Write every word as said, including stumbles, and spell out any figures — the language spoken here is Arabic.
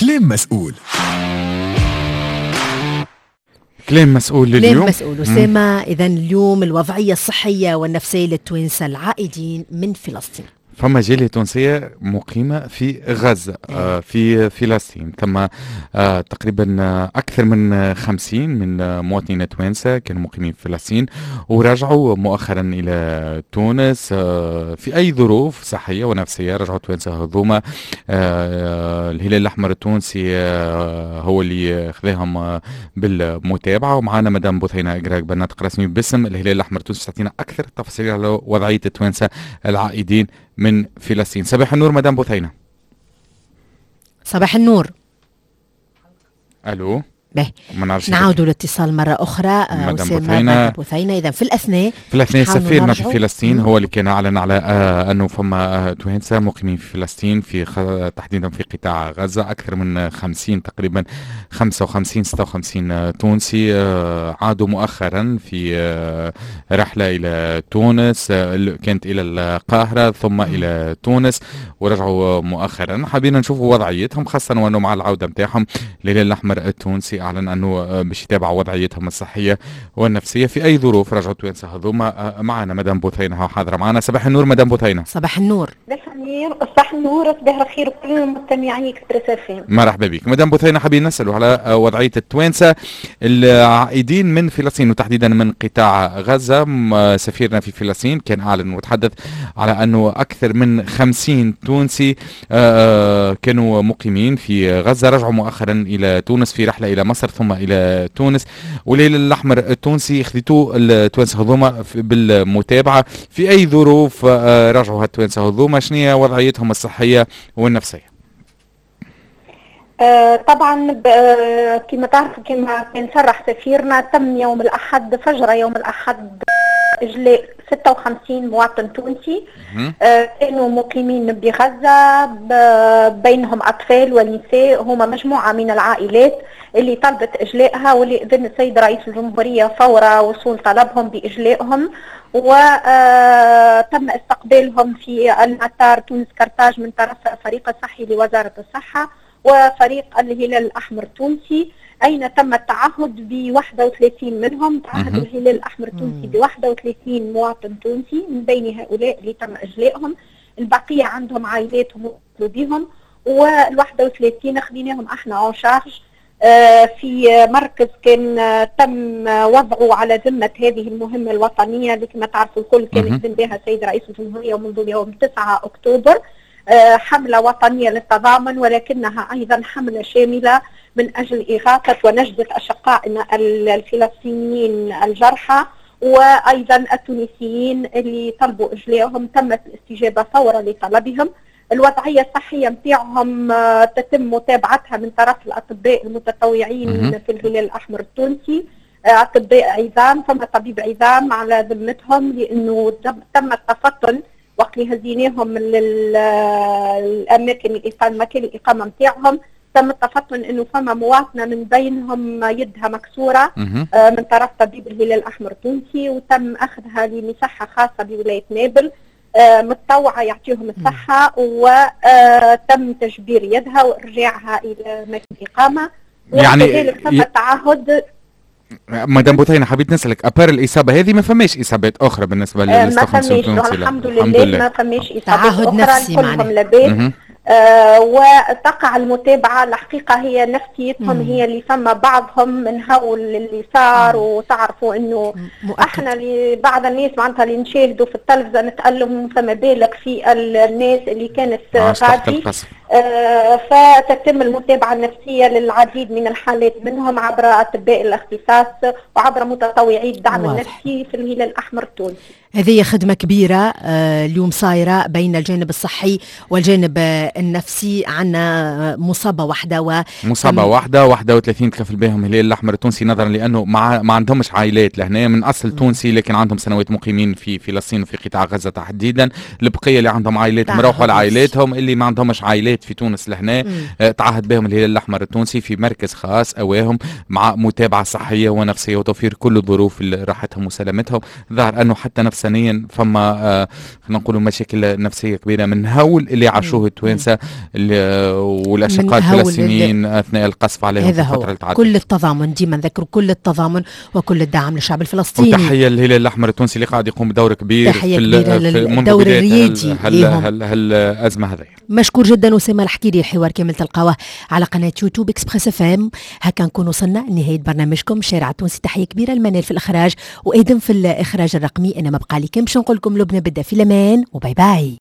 كلام مسؤول. كلام مسؤول لليوم. كلام مسؤول أسامة. إذن اليوم الوضعية الصحية والنفسية للتوانسة العائدين من فلسطين. فما جالية تونسية مقيمة في غزة آه في فلسطين. ثم آه تقريبا أكثر من خمسين من مواطنين توانسة كانوا مقيمين في فلسطين ورجعوا مؤخرا إلى تونس آه في أي ظروف صحية ونفسية. رجعوا توانسة هذوما. آه الهلال الأحمر التونسي آه هو اللي خذاهم آه بالمتابعة. ومعنا مدام بثينة إجراك ناطق رسمي باسم الهلال الأحمر التونسي تعطينا أكثر تفاصيل على وضعية التوانسة العائدين من فلسطين. صباح النور مدام بثينة. صباح النور. الو. به نعود الاتصال مرة أخرى. مدام بثينة. إذا في الأثناء في الأثناء سفيرنا في فلسطين مم. هو اللي كان أعلن على آه أنه فما توانسة مقيمين في فلسطين في خ... تحديدا في قطاع غزة أكثر من خمسين تقريبا خمسة وخمسين ستة وخمسين تونسي آه عادوا مؤخرا في آه رحلة إلى تونس آه كانت إلى القاهرة ثم مم. إلى تونس ورجعوا مؤخرا. حابين نشوفوا وضعيتهم خاصة وأنه مع العودة متاعهم الهلال الأحمر التونسي أعلن أنه باش يتابع وضعيتهم الصحية والنفسية في أي ظروف رجعوا توانسة هذوما. معنا مدام بثينة حاضرة معنا. صباح النور مدام بثينة. صباح النور. صباح النور. صباح النور. صباح الخير وكل المستمعين اكسبريس اف ام. مرحبا بك مدام بثينة. حابين نسألوا على وضعية التوانسة العائدين من فلسطين وتحديدا من قطاع غزة. سفيرنا في فلسطين كان أعلن وتحدث على أنه أكثر من خمسين تونسي كانوا مقيمين في غزة رجعوا مؤخرا إلى تونس في رحلة إلى مصر ثم إلى تونس. والهلال الأحمر التونسي خذيتوا التوانسة هذوما بالمتابعة في أي ظروف رجعوا هالتوانسة هذوما شنية وضعيتهم الصحية والنفسية؟ آه طبعا كما تعرف كما كان صرح سفيرنا تم يوم الأحد فجر يوم الأحد إجلاء ستة وخمسين مواطن تونسي آه كانوا مقيمين بغزة بينهم أطفال ونساء. هما مجموعة من العائلات اللي طلبت إجلائها واللي إذن السيد رئيس الجمهورية فور وصول طلبهم بإجلائهم وتم استقبالهم في المطار تونس كرتاج من طرف فريق الصحي لوزارة الصحة وفريق الهلال الأحمر التونسي أين تم التعهد ب واحد وثلاثين منهم. تعهد الهلال الأحمر التونسي ب واحد وثلاثين مواطن تونسي من بين هؤلاء اللي تم إجلائهم. البقية عندهم عائلاتهم وصلوا بهم وال واحد وثلاثين خذيناهم احنا اون شارج في مركز كان تم وضعه على ذمة هذه المهمة الوطنية اللي كما تعرفوا الكل كان يخدم بها السيد رئيس الجمهورية منذ يوم تسعة أكتوبر. حملة وطنية للتضامن ولكنها أيضا حملة شاملة من أجل إغاثة ونجدة أشقائنا الفلسطينيين الجرحى وأيضا التونسيين اللي طلبوا إجلائهم. تمت الاستجابة فورا لطلبهم. الوضعية الصحية متاعهم تتم متابعتها من طرف الأطباء المتطوعين في الهلال الأحمر التونسي. أطباء عظام فما طبيب عظام على ذمتهم لأنه تم التفطن وقت اللي هزيناهم للأماكن الإقامة مكان الإقامة متاعهم. تم التفطن انه فما مواطنه من بينهم يدها مكسوره آه من طرف طبيب الهلال الاحمر التونسي وتم اخذها لمصحه خاصه بولايه نابل آه متطوعه يعطيهم الصحه وتم تجبير يدها وارجاعها الى مكان الاقامه. يعني وكذلك تم التعهد. مدام بثينة حبيت نسألك أبار الإصابة هذه ما فماش إصابات أخرى بالنسبة لل خمسين تونسي؟ الحمد لله ما فماش إصابات أخرى كلهم لاباس. آه وتقع المتابعة. الحقيقة هي نفسيتهم مم. هي اللي فما بعضهم من هول اللي صار مم. وتعرفوا انه مؤكد. احنا اللي بعض الناس معناتها اللي نشاهدوا في التلفزة نتألم فما بالك في الناس اللي كانت غادي آه فتتم المتابعة النفسية للعديد من الحالات منهم عبر أطباء الاختصاص وعبر متطوعي الدعم النفسي في الهلال الأحمر التونسي. هذه خدمة كبيرة آه اليوم صايرة بين الجانب الصحي والجانب آه النفسي. عنا مصابة واحدة و مصابة واحدة واحدة وثلاثين تكفل بهم الهلال الأحمر التونسي نظرا لأنه ما ما عندهمش عائلات لهنا من أصل م. تونسي لكن عندهم سنوات مقيمين في فلسطين وفي قطاع غزة تحديدا. البقية اللي عندهم عائلات مروحوا لعائلاتهم اللي ما عندهمش عائلات مستشفيات في تونس لهنا آه تعهد بهم الهلال الأحمر التونسي في مركز خاص أواهم مع متابعة صحية ونفسية وتوفير كل الظروف راحتهم وسلامتهم. ظهر أنه حتى نفسانيا فما آه خلينا نقولوا مشاكل نفسية كبيرة من هول اللي عاشوه التوانسة والأشقاء الفلسطينيين أثناء القصف عليهم في الفترة التعدي. كل التضامن، ديما نذكروا كل التضامن وكل الدعم للشعب الفلسطيني. وتحية للهلال الأحمر التونسي اللي قاعد يقوم بدور كبير تحية في كبيرة للدور الريادي هالأزمة هذه. مشكور جدا أسامة الحكيري. الحوار كامل تلقاوه على قناة يوتيوب إكسبريس اف ام. هكا نكون وصلنا لنهاية برنامجكم شارع التونسي. تحية كبيرة المنال في الإخراج وأيضا في الإخراج الرقمي. أنا ما بقى لي كم باش نقول لكم لبنى بدأ في الأمان وباي باي.